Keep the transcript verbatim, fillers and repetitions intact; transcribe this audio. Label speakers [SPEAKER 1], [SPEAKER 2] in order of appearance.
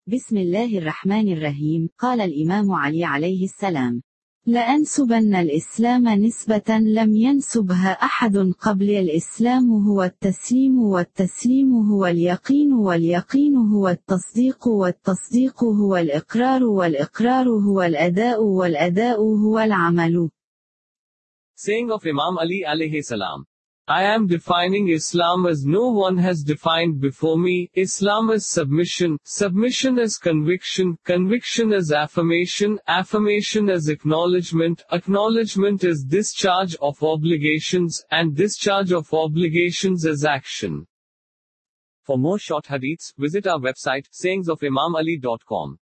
[SPEAKER 1] بسم الله الرحمن الرحيم. قال الإمام علي عليه السلام: لأنسبن الإسلام نسبة لم ينسبها أحد قبل. الإسلام هو التسليم، والتسليم هو اليقين، واليقين هو التصديق، والتصديق هو الإقرار، والإقرار هو الأداء، والأداء هو العمل.
[SPEAKER 2] Saying of Imam Ali alayhi salam: I am defining Islam as no one has defined before me. Islam is submission, submission is conviction, conviction is affirmation, affirmation is acknowledgement, acknowledgement is discharge of obligations, and discharge of obligations is action. For more short hadiths, visit our website sayings of imam ali dot com.